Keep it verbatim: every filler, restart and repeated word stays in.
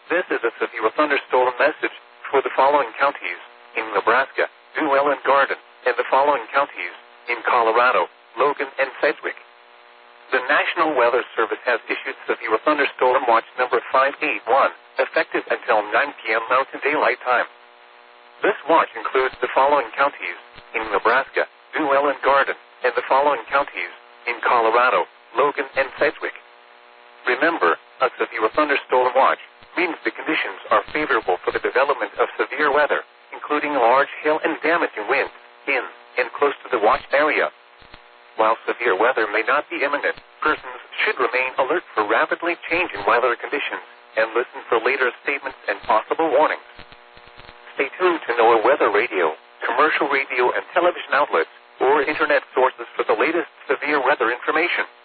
This is a severe thunderstorm message for the following counties in Nebraska, Duell and Garden, and the following counties in Colorado, Logan and Sedgwick. The National Weather Service has issued severe thunderstorm watch number five eight one, effective until nine p.m. Mountain Daylight Time. This watch includes the following counties in Nebraska, Duell and Garden, and the following counties in Colorado, Logan and Sedgwick. Remember, a severe thunderstorm watch means the conditions are favorable for the development of severe weather, including large hail and damaging winds in and close to the watch area. While severe weather may not be imminent, persons should remain alert for rapidly changing weather conditions and listen for later statements and possible warnings. Stay tuned to NOAA Weather Radio, commercial radio and television outlets, or internet sources for the latest severe weather information.